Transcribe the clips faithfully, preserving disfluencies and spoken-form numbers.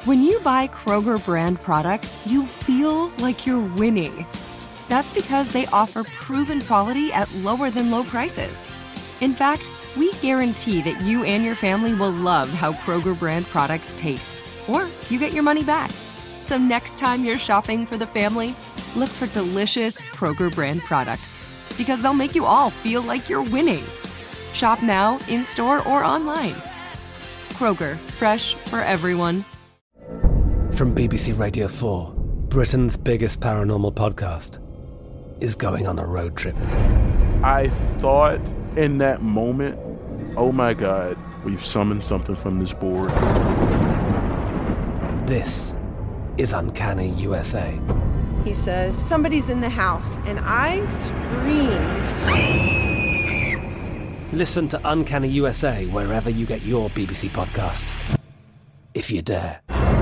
When you buy Kroger brand products, you feel like you're winning. That's because they offer proven quality at lower than low prices. In fact, we guarantee that you and your family will love how Kroger brand products taste, or you get your money back. So next time you're shopping for the family, look for delicious Kroger brand products, because they'll make you all feel like you're winning. Shop now, in-store, or online. Kroger, fresh for everyone. From B B C Radio four, Britain's biggest paranormal podcast is going on a road trip. I thought in that moment, oh my God, we've summoned something from this board. This is Uncanny U S A. He says, somebody's in the house, and I screamed. Listen to Uncanny U S A wherever you get your B B C podcasts, if you dare.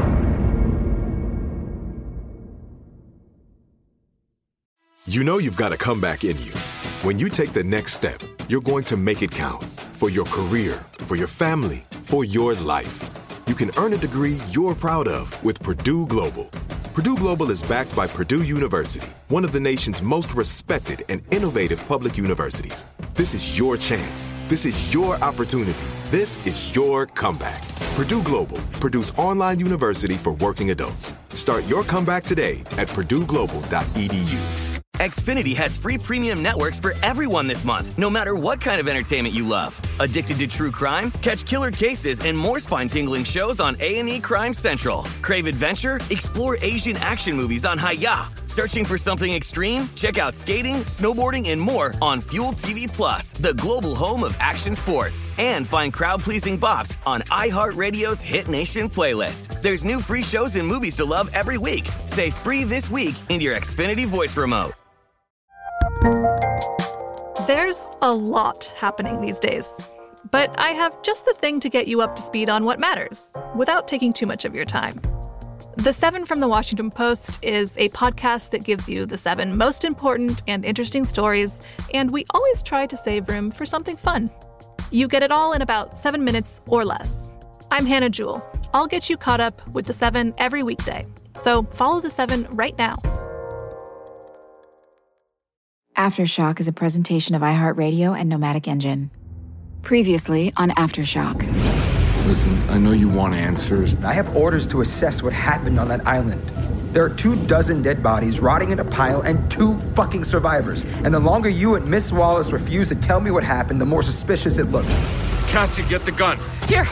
You know you've got a comeback in you. When you take the next step, you're going to make it count. For your career, for your family, for your life. You can earn a degree you're proud of with Purdue Global. Purdue Global is backed by Purdue University, one of the nation's most respected and innovative public universities. This is your chance. This is your opportunity. This is your comeback. Purdue Global, Purdue's online university for working adults. Start your comeback today at purdue global dot e d u. Xfinity has free premium networks for everyone this month, no matter what kind of entertainment you love. Addicted to true crime? Catch killer cases and more spine-tingling shows on A and E Crime Central. Crave adventure? Explore Asian action movies on Hi-Ya. Searching for something extreme? Check out skating, snowboarding, and more on Fuel T V Plus, the global home of action sports. And find crowd-pleasing bops on iHeartRadio's Hit Nation playlist. There's new free shows and movies to love every week. Say free this week in your Xfinity voice remote. There's a lot happening these days, but I have just the thing to get you up to speed on what matters without taking too much of your time. The Seven from the Washington Post is a podcast that gives you the seven most important and interesting stories, and we always try to save room for something fun. You get it all in about seven minutes or less. I'm Hannah Jewell. I'll get you caught up with the Seven every weekday. So follow the Seven right now. Aftershock is a presentation of iHeartRadio and Nomadic Engine. Previously on Aftershock. Listen, I know you want answers. I have orders to assess what happened on that island. There are two dozen dead bodies rotting in a pile and two fucking survivors. And the longer you and Miss Wallace refuse to tell me what happened, the more suspicious it looks. Cassie, get the gun. Here.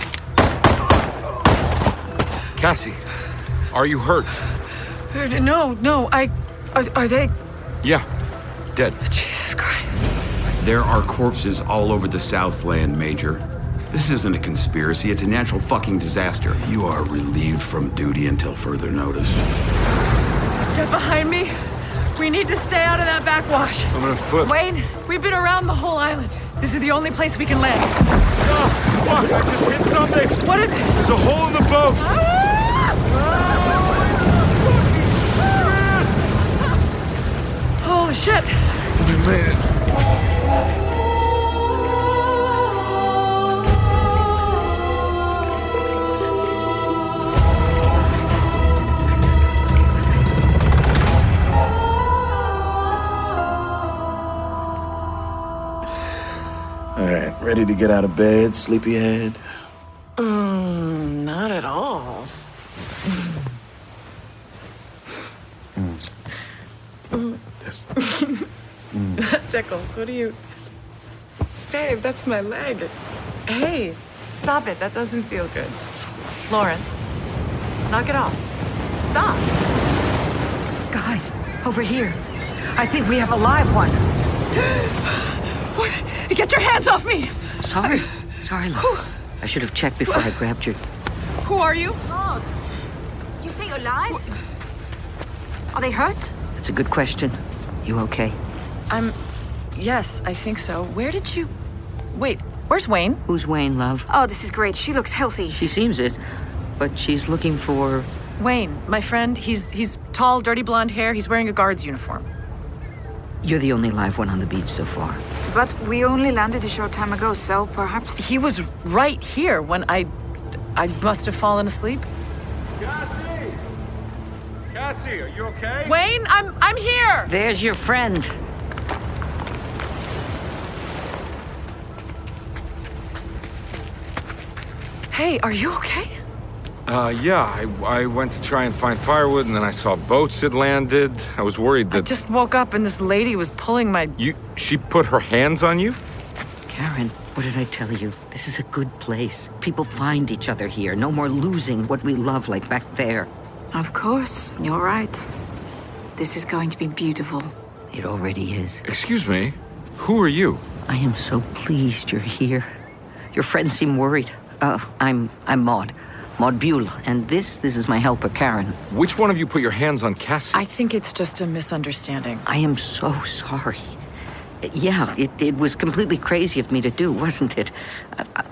Cassie, are you hurt? No, no, I... Are, are they... Yeah. Dead. Jesus Christ. There are corpses all over the Southland, Major. This isn't a conspiracy, it's a natural fucking disaster. You are relieved from duty until further notice. Get behind me. We need to stay out of that backwash. I'm gonna flip. Wayne, we've been around the whole island. This is the only place we can land. Oh, fuck, I just hit something. What is it? There's a hole in the boat. Ah! Holy shit. We made it. All right, ready to get out of bed, sleepyhead? Mm, not at all. Mm. Mm. This. Mm. That tickles. What are you... Babe, that's my leg. Hey, stop it. That doesn't feel good. Lawrence, knock it off. Stop. Guys, over here. I think we have a live one. What? Get your hands off me! Sorry. Sorry, love. I should have checked before I grabbed you. Who are you? Oh, did you say you're live? Are they hurt? That's a good question. You okay? I'm... Yes, I think so. Where did you... Wait, where's Wayne? Who's Wayne, love? Oh, this is great. She looks healthy. She seems it, but she's looking for... Wayne, my friend. He's he's tall, dirty blonde hair. He's wearing a guard's uniform. You're the only live one on the beach so far. But we only landed a short time ago, so perhaps... He was right here when I... I must have fallen asleep. Cassie! Cassie, are you okay? Wayne, I'm I'm here. There's your friend. Hey, are you okay? Uh, yeah, I, I went to try and find firewood, and then I saw boats had landed. I was worried that... I just woke up and this lady was pulling my... You... She put her hands on you? Karen, what did I tell you? This is a good place. People find each other here. No more losing what we love like back there. Of course, you're right. This is going to be beautiful. It already is. Excuse me, who are you? I am so pleased you're here. Your friends seem worried. Uh, I'm... I'm Maud. Maud Buell, and this, this is my helper, Karen. Which one of you put your hands on Cassie? I think it's just a misunderstanding. I am so sorry. Yeah, it, it was completely crazy of me to do, wasn't it? I, I,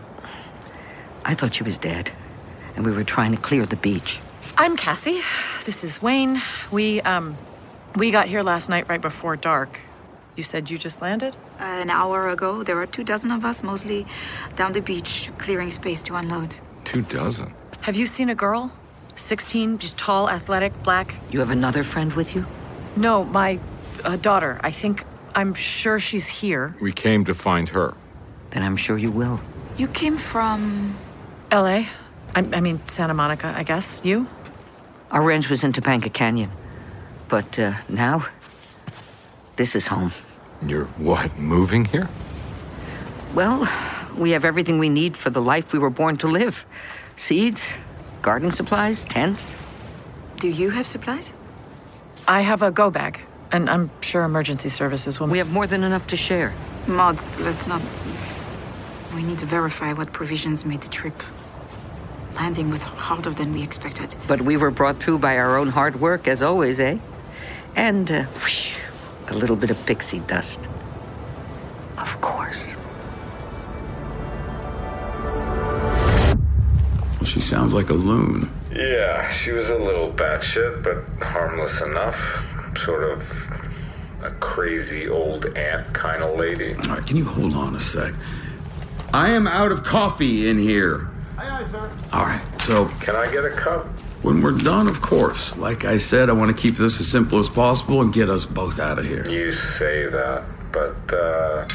I thought she was dead, and we were trying to clear the beach. I'm Cassie. This is Wayne. We, um, we got here last night right before dark. You said you just landed? Uh, an hour ago, there were two dozen of us, mostly down the beach, clearing space to unload. Two dozen? Have you seen a girl? sixteen, just tall, athletic, black. You have another friend with you? No, my uh, daughter. I think, I'm sure she's here. We came to find her. Then I'm sure you will. You came from... L A? I, I mean, Santa Monica, I guess. You? Our ranch was in Topanga Canyon. But uh, now, this is home. You're what, moving here? Well, we have everything we need for the life we were born to live. Seeds, gardening supplies, tents. Do you have supplies? I have a go bag, and I'm sure emergency services will... We have more than enough to share. Maud, let's not... We need to verify what provisions made the trip. Landing was harder than we expected. But we were brought through by our own hard work, as always, eh? And, uh, whoosh, a little bit of pixie dust. Of course. Well, she sounds like a loon. Yeah, she was a little batshit, but harmless enough. Sort of a crazy old aunt kind of lady. All right, can you hold on a sec? I am out of coffee in here. Aye, aye, sir. All right, so... Can I get a cup? When we're done, of course. Like I said, I want to keep this as simple as possible and get us both out of here. You say that, but, uh...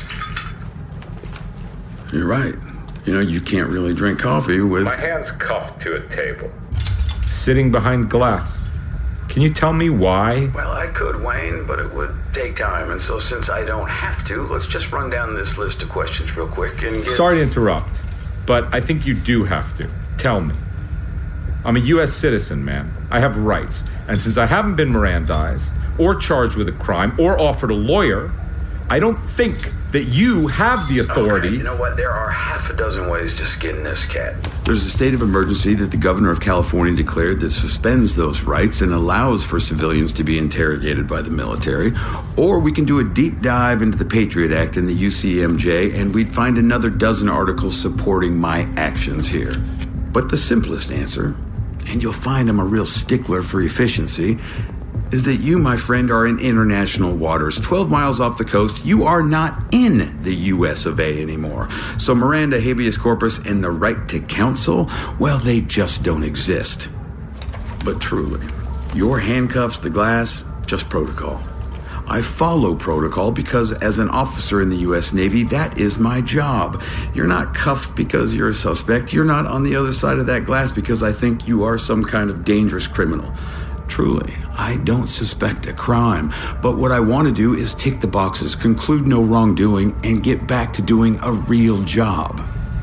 You're right. You know, you can't really drink coffee with... My hand's cuffed to a table. Sitting behind glass. Can you tell me why? Well, I could, Wayne, but it would take time. And so since I don't have to, let's just run down this list of questions real quick and get... Sorry to interrupt, but I think you do have to. Tell me. I'm a U S citizen, man. I have rights. And since I haven't been Mirandized, or charged with a crime, or offered a lawyer, I don't think that you have the authority... Okay, you know what? There are half a dozen ways to skin this cat. There's a state of emergency that the governor of California declared that suspends those rights and allows for civilians to be interrogated by the military. Or we can do a deep dive into the Patriot Act and the U C M J, and we'd find another dozen articles supporting my actions here. But the simplest answer, and you'll find I'm a real stickler for efficiency, is that you, my friend, are in international waters. twelve miles off the coast, you are not in the U S of A anymore. So Miranda, habeas corpus, and the right to counsel, well, they just don't exist. But truly, your handcuffs, the glass, just protocol. I follow protocol because as an officer in the U S Navy, that is my job. You're not cuffed because you're a suspect. You're not on the other side of that glass because I think you are some kind of dangerous criminal. Truly, I don't suspect a crime, but what I want to do is tick the boxes, conclude no wrongdoing, and get back to doing a real job.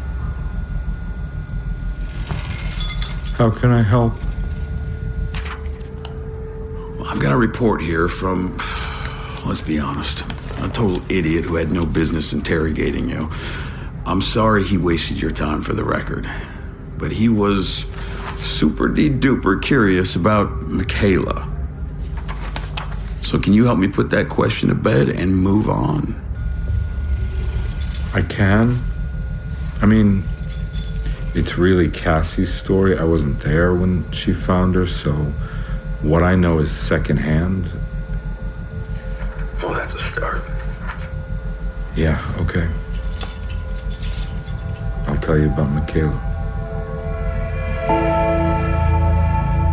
How can I help? Well, I've got a report here from, let's be honest, a total idiot who had no business interrogating you. I'm sorry he wasted your time, for the record, but he was super-de-duper curious about Michaela. So can you help me put that question to bed and move on? I can. I mean, it's really Cassie's story. I wasn't there when she found her, so what I know is secondhand. Well, that's a start. Yeah, okay. I'll tell you about Michaela.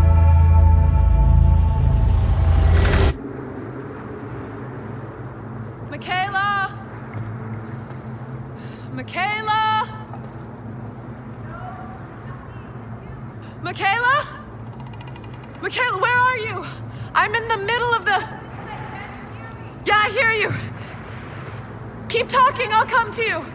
Michaela, where are you? I'm in the middle of the... Yeah, I hear you. Keep talking, I'll come to you.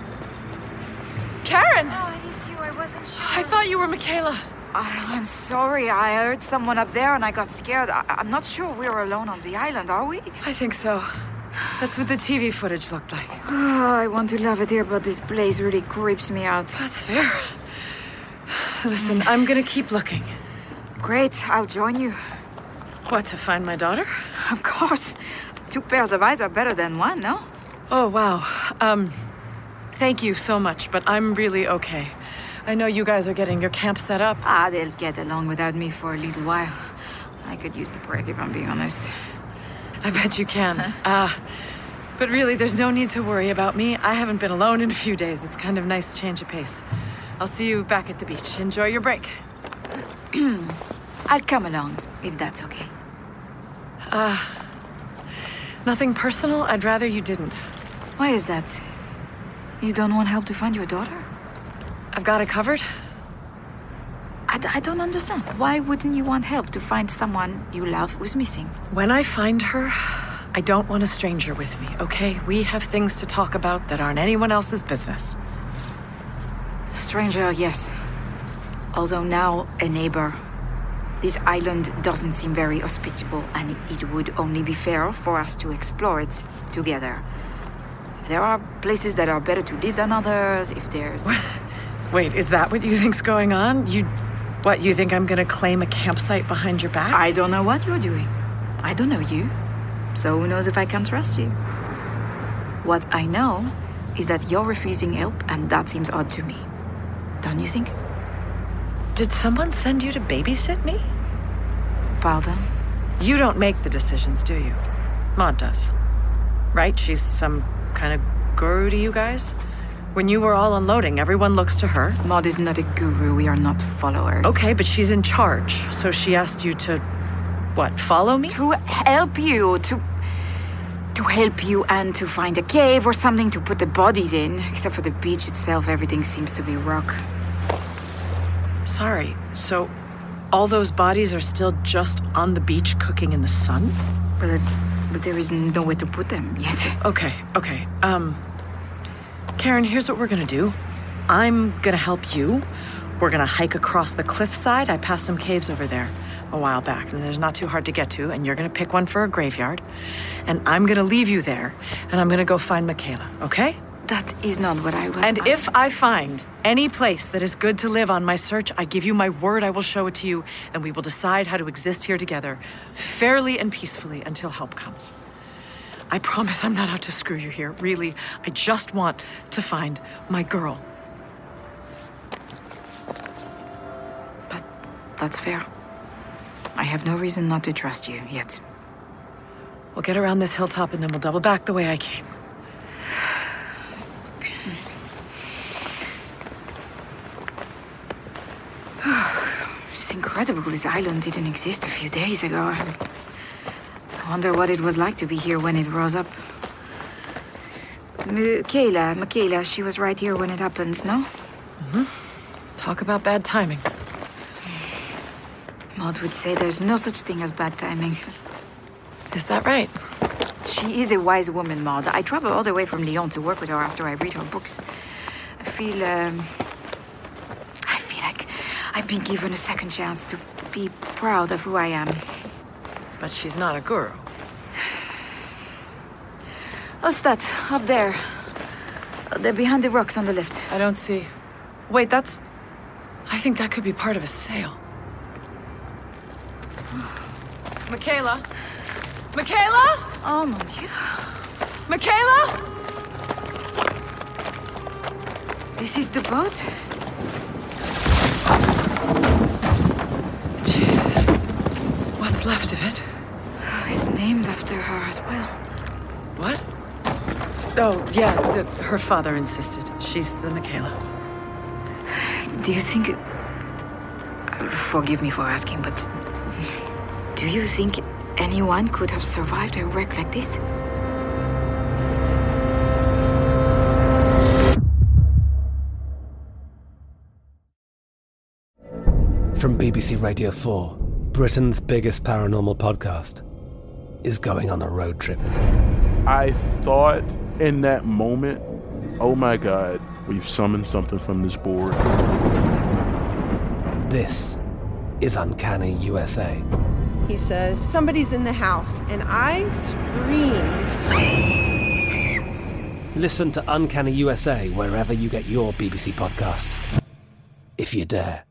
Karen! Oh, it is you, I wasn't sure. I thought you were Michaela. Uh, I'm sorry, I heard someone up there and I got scared. I I'm not sure we were alone on the island, are we? I think so. That's what the T V footage looked like. Oh, I want to love it here, but this place really creeps me out. That's fair. Listen, I'm gonna keep looking. Great, I'll join you. What, to find my daughter? Of course. Two pairs of eyes are better than one, no? Oh, wow. Um, thank you so much, but I'm really okay. I know you guys are getting your camp set up. Ah, they'll get along without me for a little while. I could use the break if I'm being honest. I bet you can. Uh, but really, there's no need to worry about me. I haven't been alone in a few days. It's kind of nice change of pace. I'll see you back at the beach. Enjoy your break. I'll come along, if that's okay. Uh, nothing personal. I'd rather you didn't. Why is that? You don't want help to find your daughter? I've got it covered. I, d- I don't understand. Why wouldn't you want help to find someone you love who's missing? When I find her, I don't want a stranger with me, okay? We have things to talk about that aren't anyone else's business. Stranger, yes. Although now a neighbor. This island doesn't seem very hospitable, and it would only be fair for us to explore it together. There are places that are better to live than others, if there's... Wait, is that what you think's going on? You... What, you think I'm gonna claim a campsite behind your back? I don't know what you're doing. I don't know you. So who knows if I can trust you? What I know is that you're refusing help, and that seems odd to me. Don't you think? Did someone send you to babysit me? Pardon? You don't make the decisions, do you? Maud does. Right? She's some kind of guru to you guys? When you were all unloading, everyone looks to her. Maud is not a guru. We are not followers. Okay, but she's in charge. So she asked you to, what, follow me? To help you, to... To help you and to find a cave or something to put the bodies in. Except for the beach itself, everything seems to be rock. Sorry, so all those bodies are still just on the beach cooking in the sun? But, but there is nowhere to put them yet. Okay, okay. Um, Karen, here's what we're gonna do. I'm gonna help you. We're gonna hike across the cliffside. I passed some caves over there a while back, and there's not too hard to get to, and you're gonna pick one for a graveyard. And I'm gonna leave you there, and I'm gonna go find Michaela, okay? That is not what I was And asking. if I find any place that is good to live on my search, I give you my word I will show it to you, and we will decide how to exist here together, fairly and peacefully, until help comes. I promise I'm not out to screw you here, really. I just want to find my girl. But that's fair. I have no reason not to trust you yet. We'll get around this hilltop and then we'll double back the way I came. It's incredible this island didn't exist a few days ago. I wonder what it was like to be here when it rose up. Michaela, Michaela, she was right here when it happened, no? Mm-hmm. Talk about bad timing. Maud would say there's no such thing as bad timing. Is that right? She is a wise woman, Maud. I traveled all the way from Lyon to work with her after I read her books. I feel, um... I feel like I've been given a second chance to be proud of who I am. But she's not a guru. What's that? Up there. They're behind the rocks on the left. I don't see... Wait, that's... I think that could be part of a sail. Michaela? Michaela? Oh, mon Dieu. Michaela? This is the boat? Jesus. What's left of it? It's named after her as well. What? Oh, yeah, the, her father insisted. She's the Michaela. Do you think... Forgive me for asking, but... Do you think anyone could have survived a wreck like this? From B B C Radio four, Britain's biggest paranormal podcast is going on a road trip. I thought in that moment, oh my God, we've summoned something from this board. This is Uncanny U S A. He says, somebody's in the house, and I screamed. Listen to Uncanny U S A wherever you get your B B C podcasts, if you dare.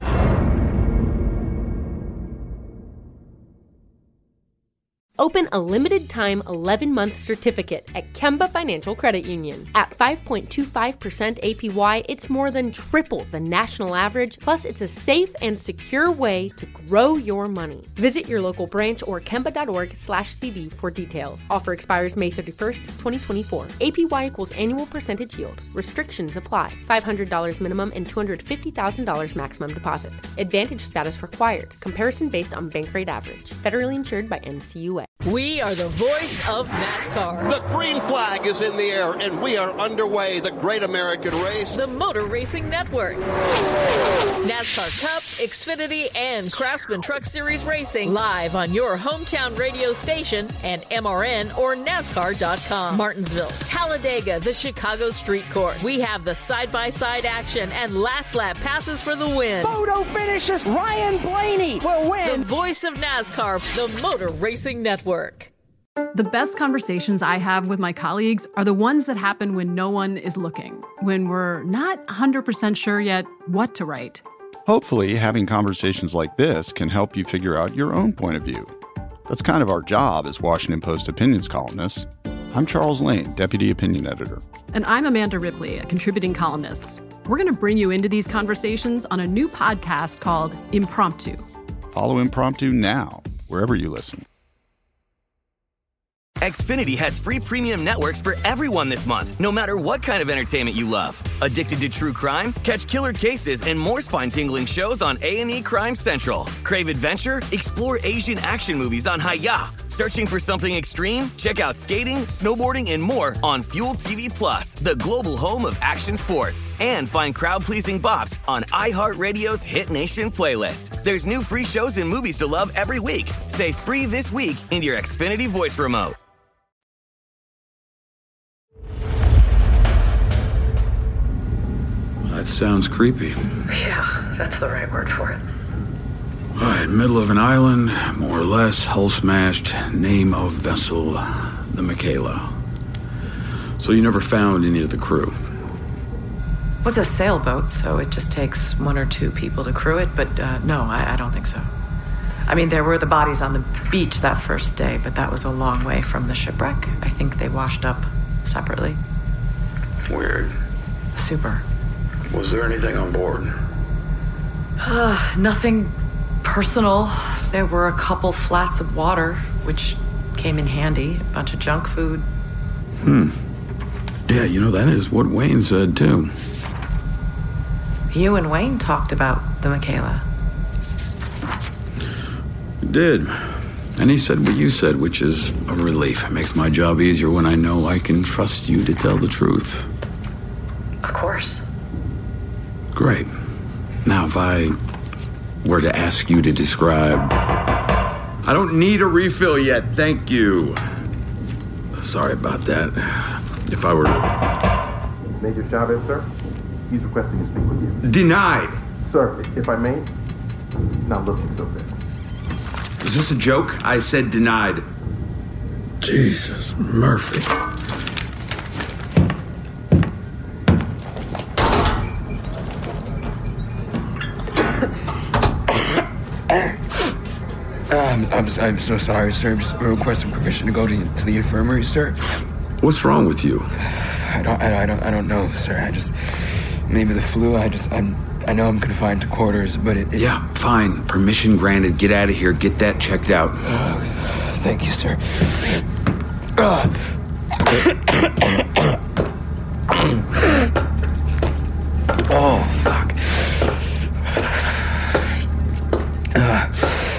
Open a limited-time eleven-month certificate at Kemba Financial Credit Union. At five point two five percent A P Y, it's more than triple the national average, plus it's a safe and secure way to grow your money. Visit your local branch or kemba.org slash CD for details. Offer expires May thirty-first, twenty twenty-four. A P Y equals annual percentage yield. Restrictions apply. five hundred dollars minimum and two hundred fifty thousand dollars maximum deposit. Advantage status required. Comparison based on bank rate average. Federally insured by N C U A. We are the voice of NASCAR. The green flag is in the air, and we are underway. The Great American Race. The Motor Racing Network. NASCAR Cup, Xfinity, and Craftsman Truck Series Racing live on your hometown radio station and M R N or NASCAR dot com. Martinsville, Talladega, the Chicago Street Course. We have the side-by-side action and last lap passes for the win. Photo finishes. Ryan Blaney will win. The voice of NASCAR, the Motor Racing Network. The best conversations I have with my colleagues are the ones that happen when no one is looking, when we're not one hundred percent sure yet what to write. Hopefully, having conversations like this can help you figure out your own point of view. That's kind of our job as Washington Post opinions columnists. I'm Charles Lane, Deputy Opinion Editor. And I'm Amanda Ripley, a contributing columnist. We're going to bring you into these conversations on a new podcast called Impromptu. Follow Impromptu now, wherever you listen. Xfinity has free premium networks for everyone this month, no matter what kind of entertainment you love. Addicted to true crime? Catch killer cases and more spine-tingling shows on A and E Crime Central. Crave adventure? Explore Asian action movies on Hi-Ya. Searching for something extreme? Check out skating, snowboarding, and more on Fuel T V Plus, the global home of action sports. And find crowd-pleasing bops on iHeartRadio's Hit Nation playlist. There's new free shows and movies to love every week. Say free this week in your Xfinity voice remote. That sounds creepy. Yeah, that's the right word for it. All right, middle of an island, more or less, hull smashed, name of vessel, the Michaela. So you never found any of the crew? Well, it's a sailboat, so it just takes one or two people to crew it, but uh, no, I, I don't think so. I mean, there were the bodies on the beach that first day, but that was a long way from the shipwreck. I think they washed up separately. Weird. Super. Was there anything on board? Uh, nothing personal. There were a couple flats of water, which came in handy. A bunch of junk food. Hmm. Yeah, you know, that is what Wayne said, too. You and Wayne talked about the Michaela. He did. And he said what you said, which is a relief. It makes my job easier when I know I can trust you to tell the truth. Of course. Great. Now, if I were to ask you to describe... I don't need a refill yet, thank you. Sorry about that. If I were to... Major Chavez, sir. He's requesting to speak with you. Denied! Sir, if I may, not looking so good. Is this a joke? I said denied. Jesus, Murphy. Um, I'm, I'm so sorry, sir. I'm just requesting permission to go to, to the infirmary, sir. What's wrong with you? I don't, I, I don't, I don't know, sir. I just, maybe the flu. I just, I'm, I know I'm confined to quarters, but it. it yeah, fine. Permission granted. Get out of here. Get that checked out. Uh, thank you, sir. Uh. Oh, fuck. Uh.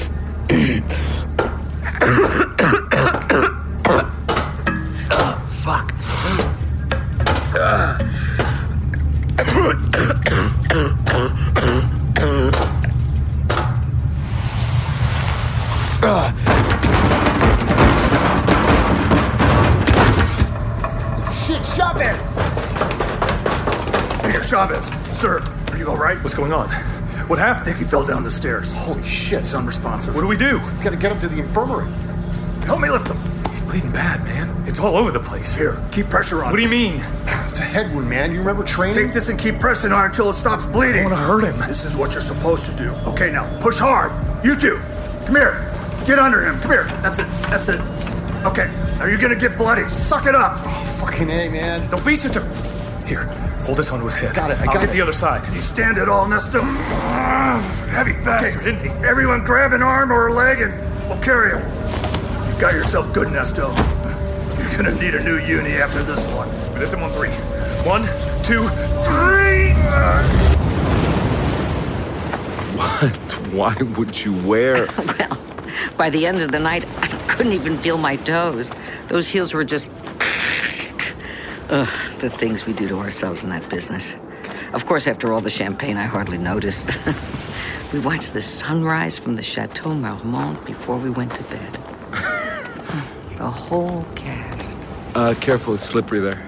uh, fuck. Uh. Uh. Shit, Chavez! Hey, Chavez. Sir, are you all right? What's going on? What happened? I think he fell down the stairs. Holy shit. He's unresponsive. What do we do? We gotta get him to the infirmary. Help me lift him. He's bleeding bad, man. It's all over the place. Here, keep pressure on. What do him. you mean? It's a head wound, man. You remember training? Take this and keep pressing on until it stops bleeding. I want to hurt him. This is what you're supposed to do. Okay, now, push hard. You two. Come here. Get under him. Come here. That's it. That's it. Okay. Now you're gonna get bloody. Suck it up. Oh, fucking A, man. Don't be such a... Here, hold this onto his head. Got it. I I'll got get it. the other side. Can you stand it all, Nesto? Heavy bastard, okay. Isn't he? Everyone grab an arm or a leg and we'll carry him. You got yourself good, Nesto. You're gonna need a new uni after this one. We lift him on three. One, two, three! What? Why would you wear... Well, by the end of the night, I couldn't even feel my toes. Those heels were just... Ugh, the things we do to ourselves in that business. Of course, after all the champagne, I hardly noticed. We watched the sunrise from the Chateau Marmont before we went to bed. The whole cast. Uh, careful, it's slippery there.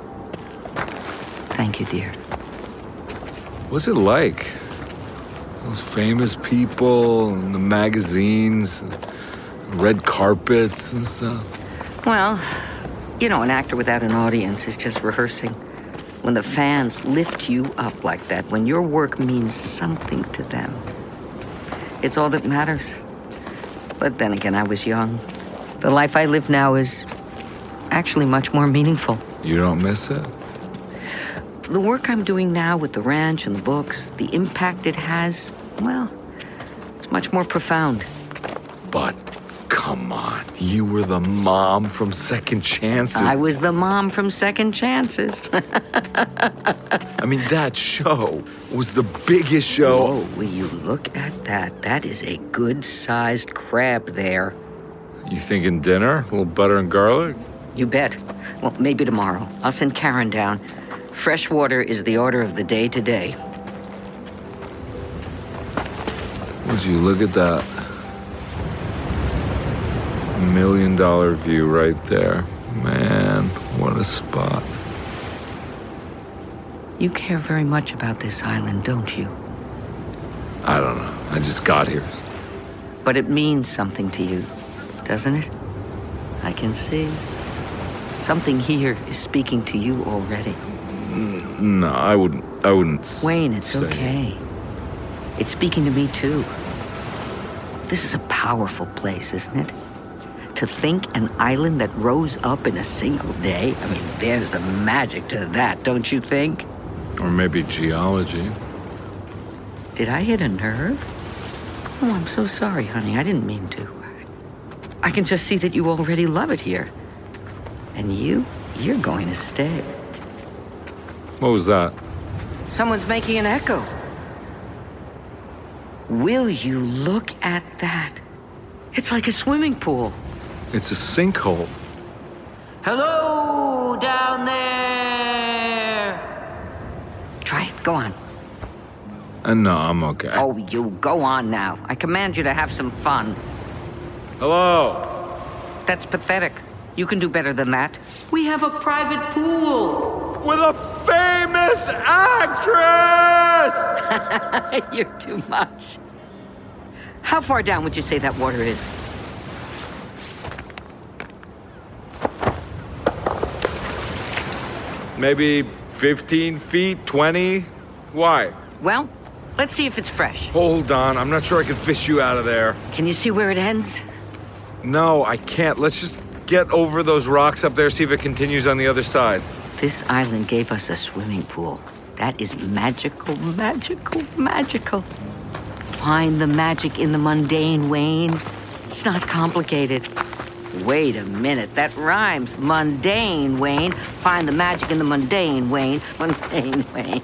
Thank you, dear. What's it like? Those famous people and the magazines, and red carpets and stuff. Well, you know, an actor without an audience is just rehearsing. When the fans lift you up like that, when your work means something to them, it's all that matters. But then again, I was young. The life I live now is actually much more meaningful. You don't miss it? The work I'm doing now with the ranch and the books, the impact it has, well, it's much more profound. But come on, you were the mom from Second Chances. I was the mom from Second Chances. I mean, that show was the biggest show. Whoa, will you look at that? That is a good-sized crab there. You thinking dinner? A little butter and garlic? You bet. Well, maybe tomorrow. I'll send Karen down. Fresh water is the order of the day today. Would you look at that? Million dollar view right there. Man, what a spot. You care very much about this island, don't you? I don't know. I just got here. But it means something to you, doesn't it? I can see. Something here is speaking to you already. No, I wouldn't. I wouldn't. Wayne, it's say. okay. It's speaking to me too. This is a powerful place, isn't it? To think an island that rose up in a single day. I mean, there's a magic to that, don't you think? Or maybe geology. Did I hit a nerve? Oh, I'm so sorry, honey. I didn't mean to. I can just see that you already love it here. And you, you're going to stay. What was that? Someone's making an echo. Will you look at that? It's like a swimming pool. It's a sinkhole. Hello, down there. Try it. Go on. Uh, no, I'm okay. Oh, you go on now. I command you to have some fun. Hello. That's pathetic. You can do better than that. We have a private pool. With a famous actress! You're too much. How far down would you say that water is? Maybe fifteen feet, twenty? Why? Well, let's see if it's fresh. Hold on, I'm not sure I can fish you out of there. Can you see where it ends? No, I can't. Let's just get over those rocks up there, see if it continues on the other side. This island gave us a swimming pool. That is magical, magical, magical. Find the magic in the mundane, Wayne. It's not complicated. Wait a minute, that rhymes. Mundane, Wayne. Find the magic in the mundane, Wayne. Mundane, Wayne.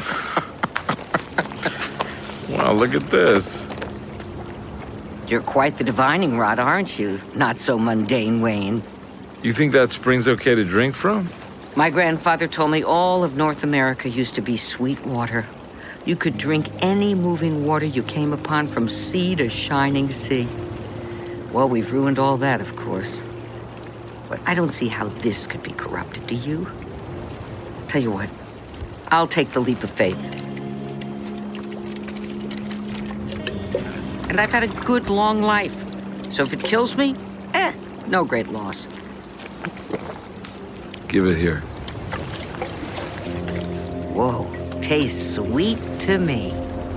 Wow, look at this. You're quite the divining rod, aren't you? Not so mundane, Wayne. You think that spring's okay to drink from? My grandfather told me all of North America used to be sweet water. You could drink any moving water you came upon from sea to shining sea. Well, we've ruined all that, of course. But I don't see how this could be corrupted, do you? Tell you what, I'll take the leap of faith. And I've had a good, long life. So if it kills me, eh, no great loss. Give it here. Whoa, tastes sweet to me.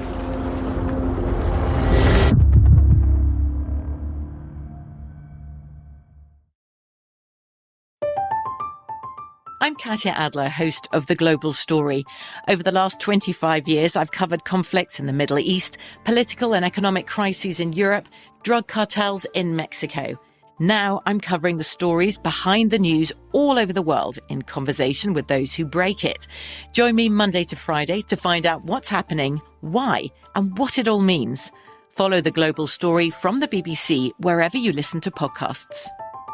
I'm Katya Adler, host of The Global Story. Over the last twenty-five years, I've covered conflicts in the Middle East, political and economic crises in Europe, drug cartels in Mexico. Now I'm covering the stories behind the news all over the world in conversation with those who break it. Join me Monday to Friday to find out what's happening, why, and what it all means. Follow The Global Story from the B B C wherever you listen to podcasts.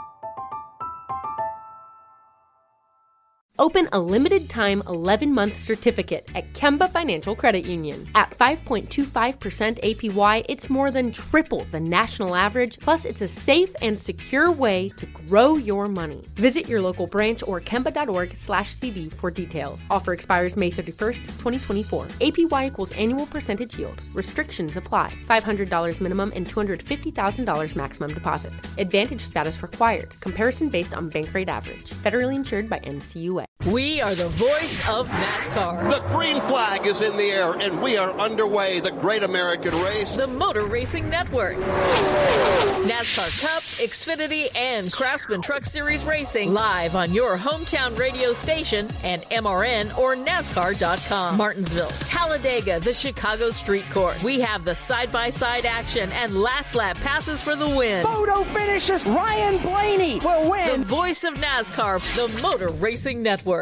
Open a limited-time eleven-month certificate at Kemba Financial Credit Union. At five point two five percent A P Y, it's more than triple the national average, plus it's a safe and secure way to grow your money. Visit your local branch or kemba.org slash CD for details. Offer expires May thirty-first, twenty twenty-four. A P Y equals annual percentage yield. Restrictions apply. five hundred dollars minimum and two hundred fifty thousand dollars maximum deposit. Advantage status required. Comparison based on bank rate average. Federally insured by N C U A. We are the voice of NASCAR. The green flag is in the air, and we are underway. The Great American Race. The Motor Racing Network. NASCAR Cup, Xfinity, and Craftsman Truck Series Racing live on your hometown radio station and M R N or NASCAR dot com. Martinsville, Talladega, the Chicago Street Course. We have the side-by-side action and last lap passes for the win. Photo finishes. Ryan Blaney will win. The voice of NASCAR, the Motor Racing Network.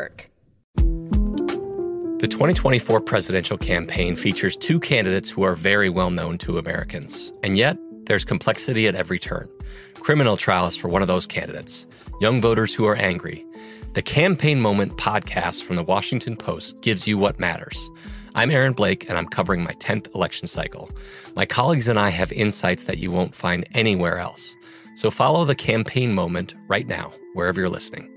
The twenty twenty-four presidential campaign features two candidates who are very well known to Americans. And yet, there's complexity at every turn. Criminal trials for one of those candidates. Young voters who are angry. The Campaign Moment podcast from the Washington Post gives you what matters. I'm Aaron Blake, and I'm covering my tenth election cycle. My colleagues and I have insights that you won't find anywhere else. So follow The Campaign Moment right now, wherever you're listening.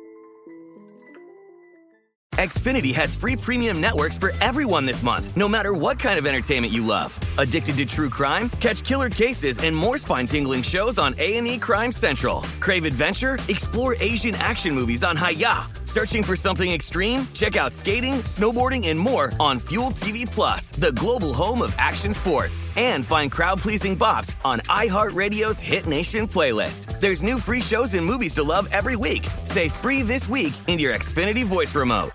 Xfinity has free premium networks for everyone this month, no matter what kind of entertainment you love. Addicted to true crime? Catch killer cases and more spine-tingling shows on A and E Crime Central. Crave adventure? Explore Asian action movies on Hi-Ya. Searching for something extreme? Check out skating, snowboarding, and more on Fuel T V Plus, the global home of action sports. And find crowd-pleasing bops on iHeartRadio's Hit Nation playlist. There's new free shows and movies to love every week. Say free this week in your Xfinity voice remote.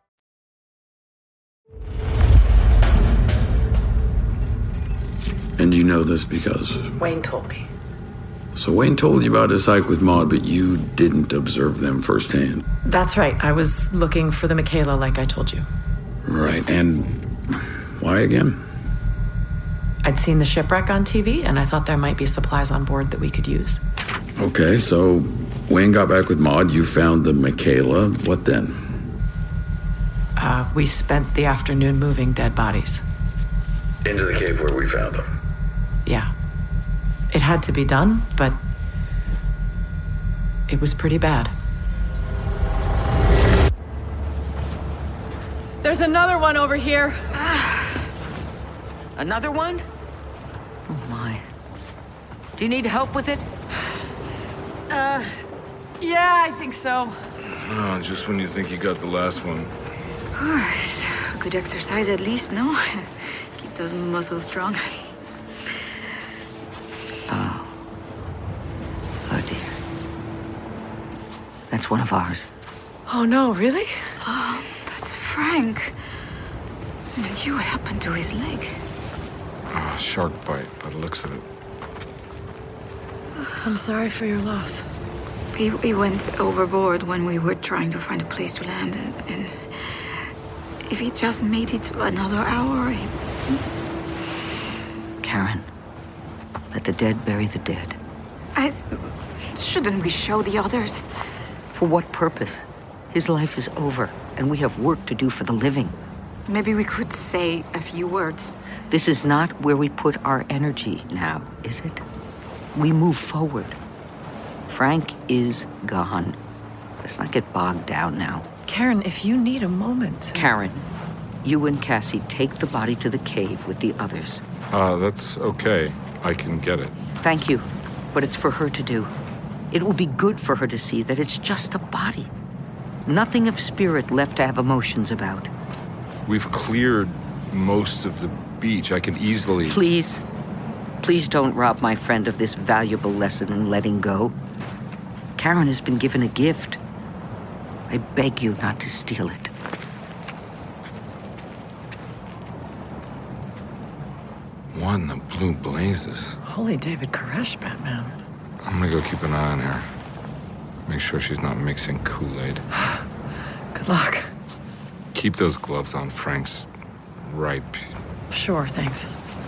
And you know this because... Wayne told me. So Wayne told you about his hike with Maud, but you didn't observe them firsthand. That's right. I was looking for the Michaela like I told you. Right, and why again? I'd seen the shipwreck on T V, and I thought there might be supplies on board that we could use. Okay, so Wayne got back with Maud, you found the Michaela. What then? Uh, we spent the afternoon moving dead bodies. Into the cave where we found them. Yeah. It had to be done, but it was pretty bad. There's another one over here. Another one? Oh, my. Do you need help with it? Uh, yeah, I think so. Oh, just when you think you got the last one. Good exercise at least, no? Keep those muscles strong. Oh. Oh, dear. That's one of ours. Oh, no, really? Oh, that's Frank. And you, what happened to his leg? Ah, shark bite by the looks of it. I'm sorry for your loss. We, we went overboard when we were trying to find a place to land, and, and if he just made it to another hour... He... Karen, let the dead bury the dead. I... Shouldn't we show the others? For what purpose? His life is over, and we have work to do for the living. Maybe we could say a few words. This is not where we put our energy now, is it? We move forward. Frank is gone. Let's not get bogged down now. Karen, if you need a moment... Karen, you and Cassie take the body to the cave with the others. Uh, that's okay. I can get it. Thank you, but it's for her to do. It will be good for her to see that it's just a body. Nothing of spirit left to have emotions about. We've cleared most of the beach. I can easily... Please, please don't rob my friend of this valuable lesson in letting go. Karen has been given a gift. I beg you not to steal it. What in the blue blazes? Holy David Koresh, Batman. I'm gonna go keep an eye on her. Make sure she's not mixing Kool-Aid. Good luck. Keep those gloves on Frank's right. Sure, thanks.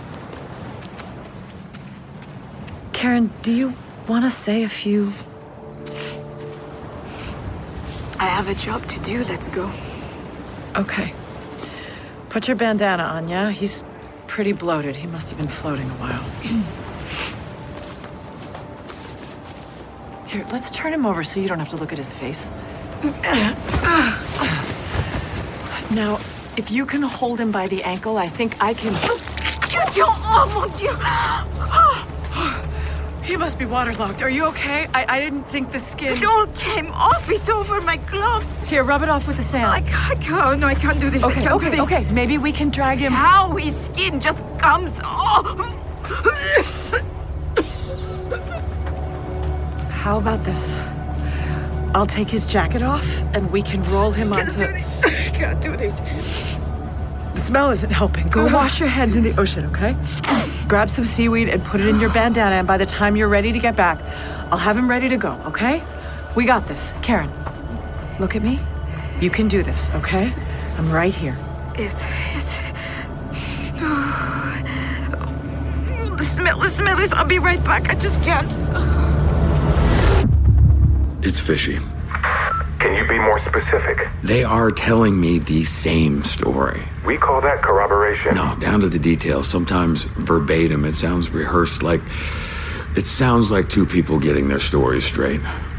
Karen, do you want to say a few... I have a job to do. Let's go. Okay. Put your bandana on, yeah? He's pretty bloated. He must have been floating a while. Here, let's turn him over so you don't have to look at his face. Now, if you can hold him by the ankle, I think I can... Oh, mon Dieu! He must be waterlogged. Are you okay? I, I didn't think the skin... It all came off. It's over my glove. Here, rub it off with the sand. I can't, oh, no, I can't do this. Okay, I can't okay, do this. okay. Maybe we can drag him... How his skin just comes off. How about this? I'll take his jacket off, and we can roll him I can't onto... do this. I can't do this. The smell isn't helping. Go wash your hands in the ocean, okay? Grab some seaweed and put it in your bandana, and by the time you're ready to get back, I'll have him ready to go, okay? We got this. Karen, look at me. You can do this, okay? I'm right here. It's... it's... The smell, the smell is... I'll be right back. I just can't. It's fishy. Can you be more specific? They are telling me the same story. We call that corroboration. No, down to the details. Sometimes verbatim. It sounds rehearsed like... It sounds like two people getting their stories straight.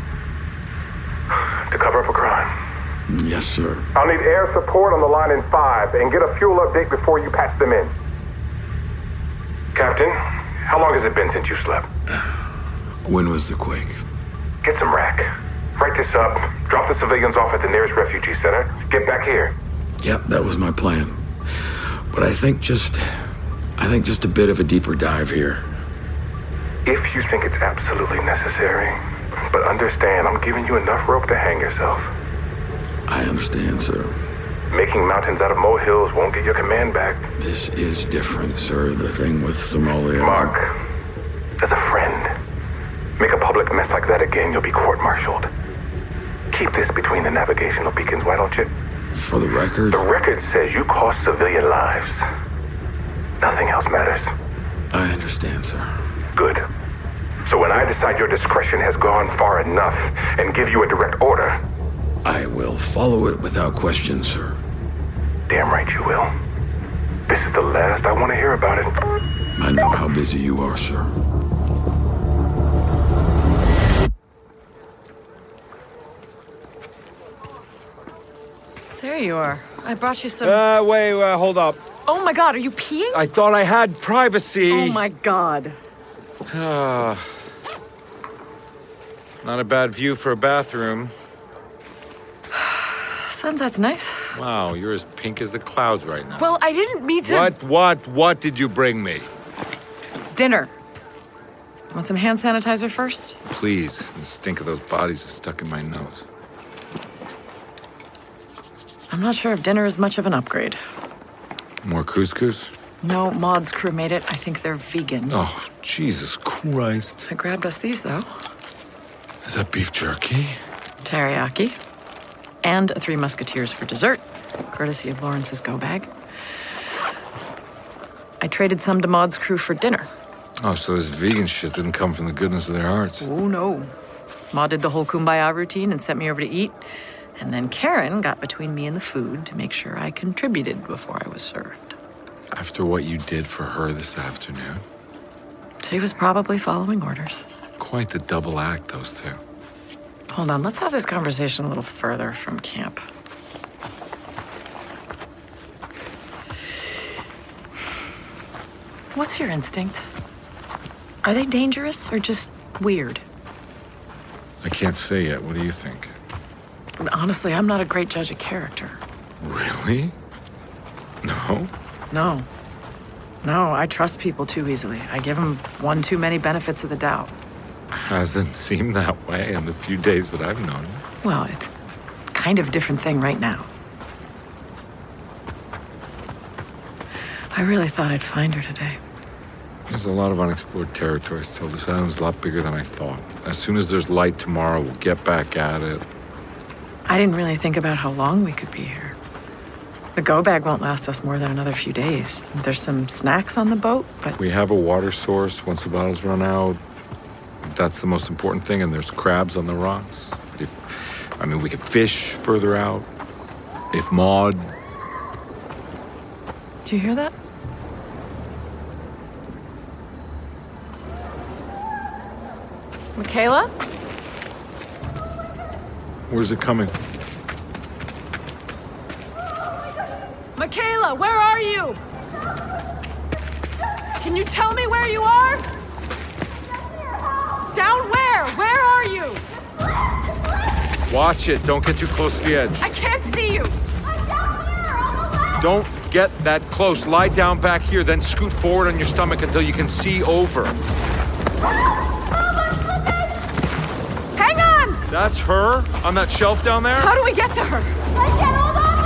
To cover up a crime. Yes, sir. I'll need air support on the line in five and get a fuel update before you patch them in. Captain, how long has it been since you slept? When was the quake? Get some rack. Write this up. Drop the civilians off at the nearest refugee center. Get back here. Yep, that was my plan. But I think just... I think just a bit of a deeper dive here. If you think it's absolutely necessary. But understand, I'm giving you enough rope to hang yourself. I understand, sir. Making mountains out of molehills won't get your command back. This is different, sir. The thing with Somalia... Mark, as a friend, make a public mess like that again, you'll be court-martialed. Keep this between the navigational beacons, why don't you? For the record? The record says you cost civilian lives. Nothing else matters. I understand, sir. Good. So when I decide your discretion has gone far enough and give you a direct order... I will follow it without question, sir. Damn right you will. This is the last I want to hear about it. I know how busy you are, sir. There you are. I brought you some... Uh, wait, uh, hold up. Oh my God, are you peeing? I thought I had privacy. Oh my God. Uh, not a bad view for a bathroom. Sunset's nice. Wow, you're as pink as the clouds right now. Well, I didn't mean to... What, what, what did you bring me? Dinner. Want some hand sanitizer first? Please, the stink of those bodies is stuck in my nose. I'm not sure if dinner is much of an upgrade. More couscous? No, Maud's crew made it. I think they're vegan. Oh, Jesus Christ. I grabbed us these, though. Is that beef jerky? Teriyaki. And a Three Musketeers for dessert, courtesy of Lawrence's go bag. I traded some to Maud's crew for dinner. Oh, so this vegan shit didn't come from the goodness of their hearts. Oh, no. Maud did the whole kumbaya routine and sent me over to eat. And then Karen got between me and the food to make sure I contributed before I was served. After what you did for her this afternoon? She was probably following orders. Quite the double act, those two. Hold on, let's have this conversation a little further from camp. What's your instinct? Are they dangerous or just weird? I can't say yet. What do you think? Honestly, I'm not a great judge of character. Really? No? No. No, I trust people too easily. I give them one too many benefits of the doubt. Hasn't seemed that way in the few days that I've known you. Well, it's kind of a different thing right now. I really thought I'd find her today. There's a lot of unexplored territory still. This island's a lot bigger than I thought. As soon as there's light tomorrow, we'll get back at it. I didn't really think about how long we could be here. The go bag won't last us more than another few days. There's some snacks on the boat, but... We have a water source once the bottles run out. That's the most important thing, and there's crabs on the rocks. If, I mean, we could fish further out. If Maud... Do you hear that? Michaela? Where's it coming? Michaela, where are you? Can you tell me where you are? Down where? Where are you? Watch it. Don't get too close to the edge. I can't see you. Don't get that close. Lie down back here, then scoot forward on your stomach until you can see over. Hang on! That's her on that shelf down there? How do we get to her? Let's get hold on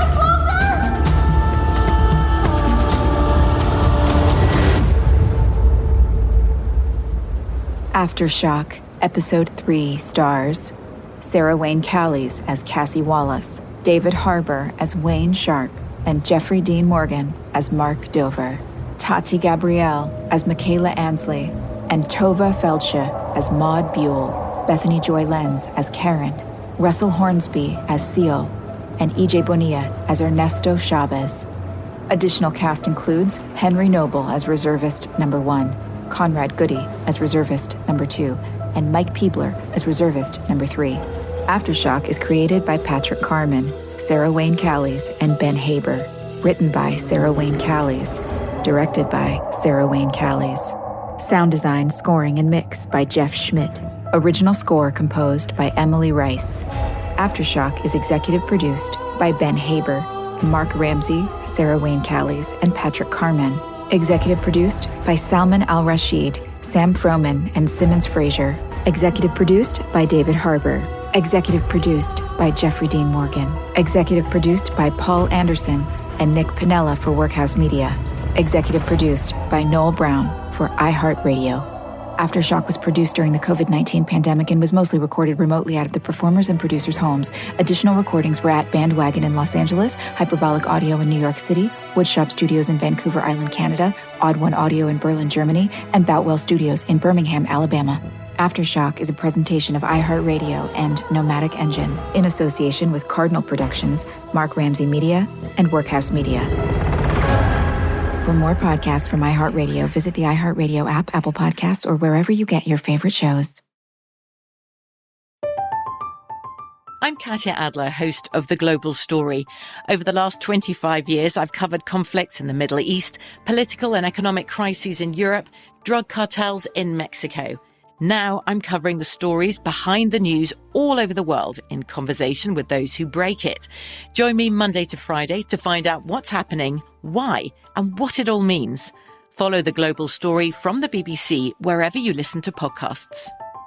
the closer! Aftershock, Episode three stars Sarah Wayne Callies as Cassie Wallace, David Harbour as Wayne Sharp, and Jeffrey Dean Morgan as Mark Dover, Tati Gabrielle as Michaela Ansley, and Tova Feldsche as Maud Buell, Bethany Joy Lenz as Karen, Russell Hornsby as Seal, and E J Bonilla as Ernesto Chavez. Additional cast includes Henry Noble as Reservist Number One, Conrad Goody as Reservist Number Two, and Mike Peebler as Reservist Number Three. Aftershock is created by Patrick Carman, Sarah Wayne Callies, and Ben Haber. Written by Sarah Wayne Callies. Directed by Sarah Wayne Callies. Sound design, scoring, and mix by Jeff Schmidt. Original score composed by Emily Rice. Aftershock is executive produced by Ben Haber, Mark Ramsey, Sarah Wayne Callies, and Patrick Carman. Executive produced by Salman Al-Rashid, Sam Froman, and Simmons Frazier. Executive produced by David Harbour. Executive produced by Jeffrey Dean Morgan. Executive produced by Paul Anderson and Nick Pinella for Workhouse Media. Executive produced by Noel Brown for iHeartRadio. Aftershock was produced during the covid nineteen pandemic and was mostly recorded remotely out of the performers' and producers' homes. Additional recordings were at Bandwagon in Los Angeles, Hyperbolic Audio in New York City, Woodshop Studios in Vancouver Island, Canada, Odd One Audio in Berlin, Germany, and Boutwell Studios in Birmingham, Alabama. Aftershock is a presentation of iHeartRadio and Nomadic Engine in association with Cardinal Productions, Mark Ramsey Media, and Workhouse Media. For more podcasts from iHeartRadio, visit the iHeartRadio app, Apple Podcasts, or wherever you get your favorite shows. I'm Katya Adler, host of The Global Story. Over the last twenty-five years, I've covered conflicts in the Middle East, political and economic crises in Europe, drug cartels in Mexico. Now I'm covering the stories behind the news all over the world in conversation with those who break it. Join me Monday to Friday to find out what's happening, why, and what it all means. Follow The Global Story from the B B C wherever you listen to podcasts.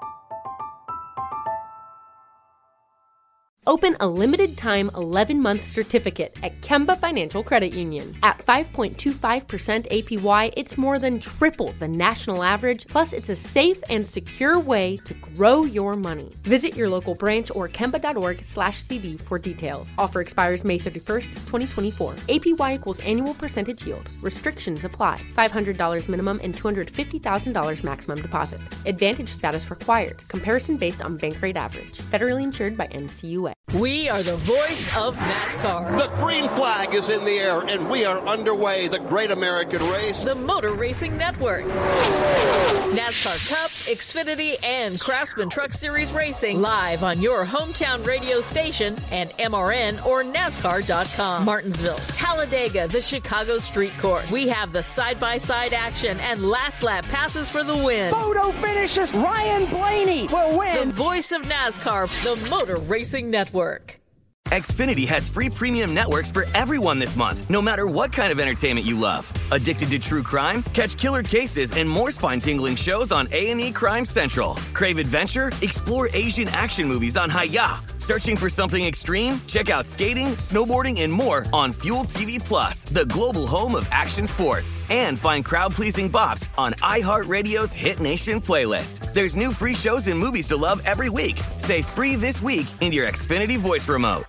Open a limited-time eleven-month certificate at Kemba Financial Credit Union. At five point two five percent A P Y, it's more than triple the national average, plus it's a safe and secure way to grow your money. Visit your local branch or kemba.org slash CD for details. Offer expires May thirty-first, twenty twenty-four. A P Y equals annual percentage yield. Restrictions apply. five hundred dollars minimum and two hundred fifty thousand dollars maximum deposit. Advantage status required. Comparison based on bank rate average. Federally insured by N C U A. We are the voice of NASCAR. The green flag is in the air, and we are underway. The great American race. The Motor Racing Network. NASCAR Cup, Xfinity, and Craftsman Truck Series Racing live on your hometown radio station and M R N or NASCAR dot com. Martinsville, Talladega, the Chicago Street Course. We have the side-by-side action and last lap passes for the win. Photo finishes. Ryan Blaney will win. The voice of NASCAR, the Motor Racing Network. Xfinity has free premium networks for everyone this month, no matter what kind of entertainment you love. Addicted to true crime? Catch killer cases and more spine-tingling shows on A and E Crime Central. Crave adventure? Explore Asian action movies on Hi-Ya. Searching for something extreme? Check out skating, snowboarding, and more on Fuel T V Plus, the global home of action sports. And find crowd-pleasing bops on iHeartRadio's Hit Nation playlist. There's new free shows and movies to love every week. Say free this week in your Xfinity voice remote.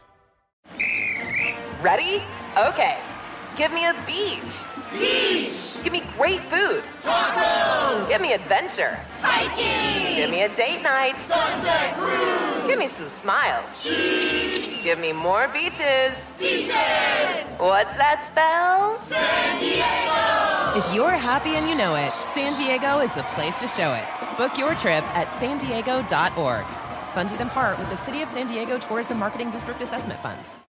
Ready? Okay. Give me a beach. Beach. Give me great food. Tacos. Give me adventure. Hiking. Give me a date night. Sunset cruise. Give me some smiles. Cheese. Give me more beaches. Beaches. What's that spell? San Diego. If you're happy and you know it, San Diego is the place to show it. Book your trip at san diego dot org. Funded in part with the City of San Diego Tourism Marketing District Assessment Funds.